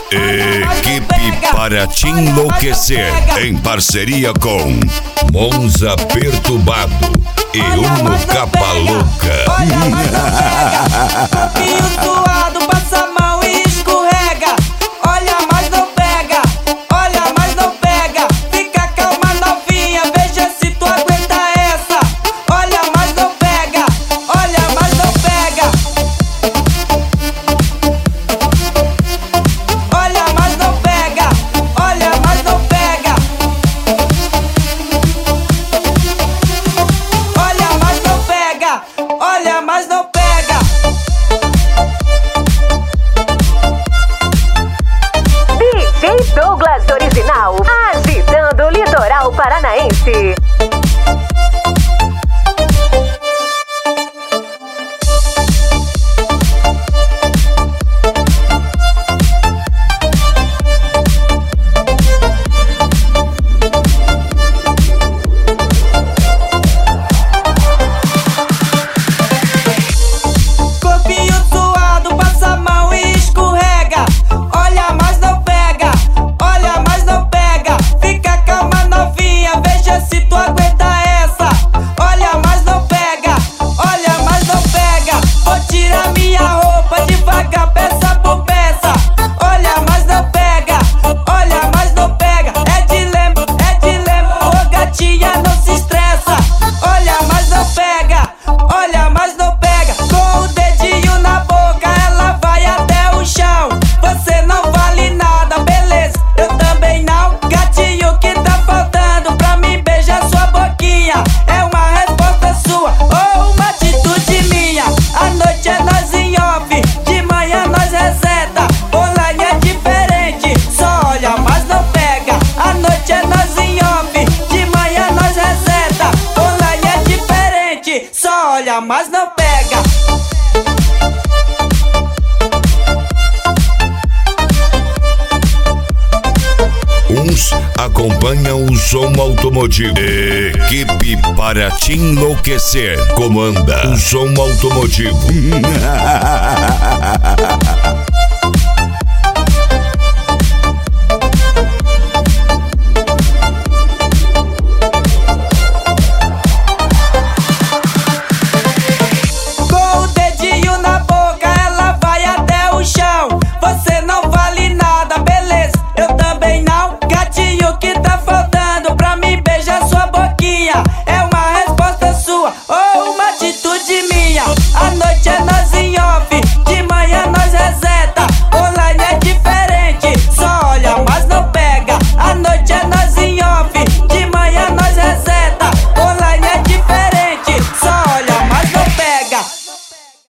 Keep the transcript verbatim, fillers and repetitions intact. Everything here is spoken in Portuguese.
Equipe para te enlouquecer, em parceria com Monza Perturbado e Uno Capa Louca. Copinho suado, passa a mão e escorrega. Olha, mas não pega. Olha, mas não pega. Fica calma, novinha, veja se tu aguenta essa. Olha, mas não pega. Olha, mas não pega. Olha, mas não pega. Olha, mas não pega. Olha, mas não pega. Olha, mas não pega. D J Douglas Original, agitando o litoral paranaense. Copinho suado, passa a mão e escorrega. Olha, mas não pega. Olha, mas não pega. Fica calma, novinha, veja se tu aguenta essa. Olha, mas não pega. Olha, mas não pega. Vou tirar minha roupa devagar, peça por peça. Olha, mas não pega. Olha, mas não pega. É dilema, é dilema. Ô gatinha, não se estressa. Olha, mas não pega. Olha, mas não pega. Com o dedinho na boca, ela vai até o chão. Você não vale nada, beleza? Eu também não. Gatinho, que tá faltando pra mim beijar sua boquinha? É uma resposta sua ou uma atitude minha? A noite é nós em off, de manhã nós reseta. Online é diferente, só olha, mas não pega. A noite é nós em off, de manhã nós reseta. Online é diferente, só olha, mas não pega. Uns acompanham o som automotivo. Equipe para te enlouquecer comanda o som automotivo.